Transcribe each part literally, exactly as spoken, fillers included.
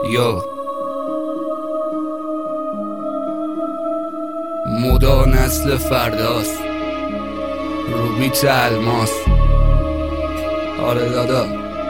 یو مودا نسل فرداست، روبیت الماس. آره دادا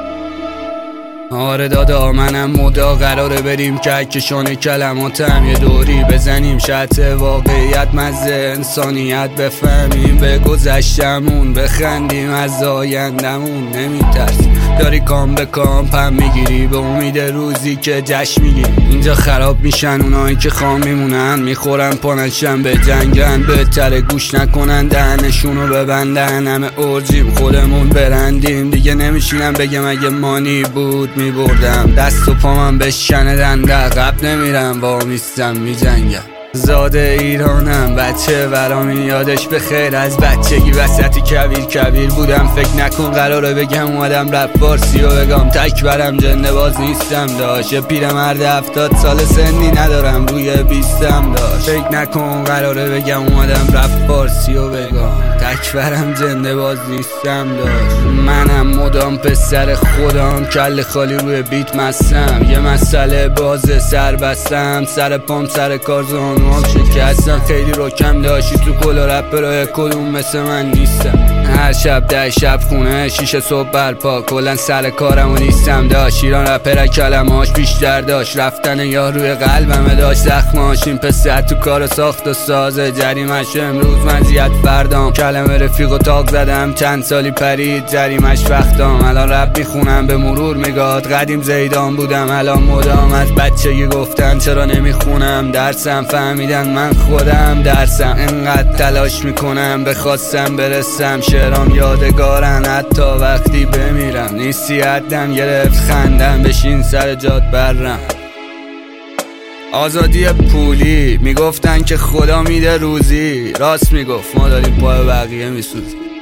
آره دادا منم مودا، قراره بریم کهکشان کلماتم، یه دوری بزنیم شط واقعیت، مزه انسانیت بفهمیم، به گذشتمون بخندیم، از آیندمون نمیترسیم. داری کام به کام پم میگیری به امید روزی که جشن میگیریم. اینجا خراب میشن اونایی که خام میمونن، میخورن پانشن به جنگن، بهتره گوش نکنن دهنشونو ببندن. همه ارجیم خودمون برندیم، دیگه نمیشینم بگم اگه مانی بود میبردم. دست و پامم بشکندن در قبل نمیرم، وامیستم میجنگم. زاده ایرانم بچه ورامی یادش به خیر، از بچگی وسطی کبیر کبیر بودم. فکر نکن قراره بگم اومدم رپ فارسی و بگم تک برم، جنده باز نیستم داشت. پیرمرد هفتاد سال سنی ندارم، روی بیستم داشت. فکر نکن قراره بگم اومدم رپ فارسی و بگم تک برم، جنده باز نیستم داشت. منم مدام پسر خودم، کل خالی روی بیت مستم، یه مسئله بازه سر بستم، سر پام سر کار زانو شکستم. خیلی رو کم داشتی تو کلا رپرای کدوم مثل من نیستم. هر شب ده شب خونه شیشه صبح برپا، کلن سر کارم و نیستم داشت. ایران رپر کلماش بیشتر داشت، رفتن یا روی قلبمه داشت زخماش. این پسر تو کار ساخت و سازه، جریمش امروز مزیت فردام. کلمه رفیق و تاق زدم چند سالی پرید، جریمش وقتام. الان رپ میخونم به مرور میگاد، قدیم زیدان بودم الان مدام. از بچگی گفتن چرا نمیخونم درسم، فهمیدن من خودم درسم. انقدر تلاش میکنم بخواستم برسم، شعرام یادگارن حتی وقتی بمیرم. نیستی حدم گرفت خندم، بشین سر جات برم. آزادی پولی میگفتن که خدا میده روزی، راست میگفت ما داریم پای بقیه میسوزیم.